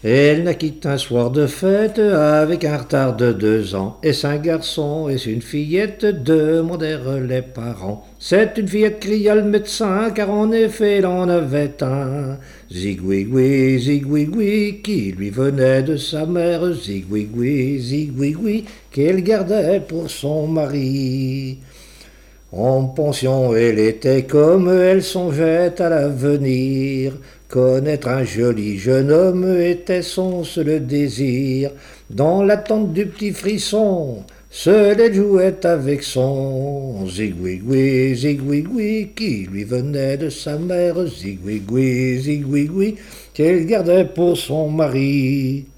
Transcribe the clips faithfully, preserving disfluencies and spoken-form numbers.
Elle naquit un soir de fête avec un retard de deux ans. Est-ce un garçon, est-ce une fillette, demandèrent les parents. C'est une fillette, cria le médecin, car en effet il en avait un. Zigouigoui, zigouigoui, qui lui venait de sa mère. Zigouigoui, zigouigoui, qu'elle gardait pour son mari. En pension, elle était comme elle songeait à l'avenir. Connaître un joli jeune homme était son seul désir. Dans l'attente du petit frisson, seule elle jouait avec son zigouigoui, zigouigoui, qui lui venait de sa mère. Zigouigoui, zigouigoui, qu'elle gardait pour son mari.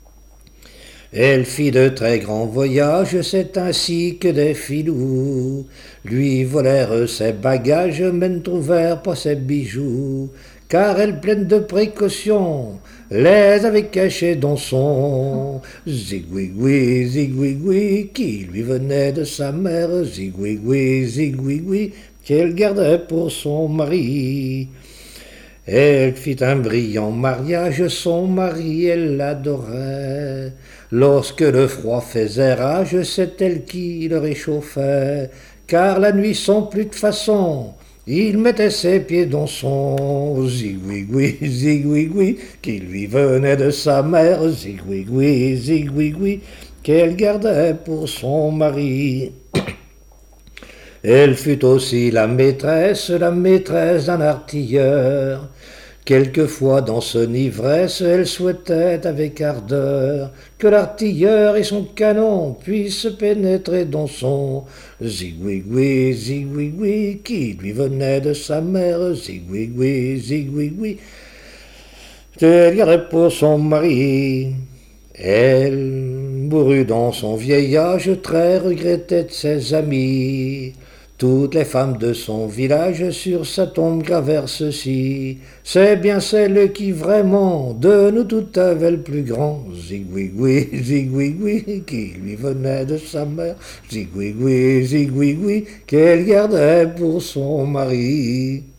Elle fit de très grands voyages, c'est ainsi que des filous lui volèrent ses bagages, mais ne trouvèrent pas ses bijoux, car elle, pleine de précautions, les avait cachés dans son zigouigoui, zigouigoui, qui lui venait de sa mère. Zigouigoui, zigouigoui, qu'elle gardait pour son mari. Elle fit un brillant mariage, son mari elle l'adorait. Lorsque le froid faisait rage, c'est elle qui le réchauffait, car la nuit sans plus de façon, il mettait ses pieds dans son zigouigoui, zigouigoui, qui lui venait de sa mère. Zigouigoui, zigouigoui, qu'elle gardait pour son mari. Elle fut aussi la maîtresse, la maîtresse d'un artilleur. Quelquefois dans son ivresse, elle souhaitait avec ardeur que l'artilleur et son canon puissent pénétrer dans son zigouigoui, zigouigoui, qui lui venait de sa mère. Zigouigoui, zigouigoui, qu'elle gardait pour son mari. Elle mourut dans son vieil âge, très regrettée de ses amis. Toutes les femmes de son village sur sa tombe gravèrent ceci: c'est bien celle qui vraiment de nous toutes avait le plus grand zigouigoui, zigouigoui, qui lui venait de sa mère. Zigouigoui, zigouigoui, qu'elle gardait pour son mari.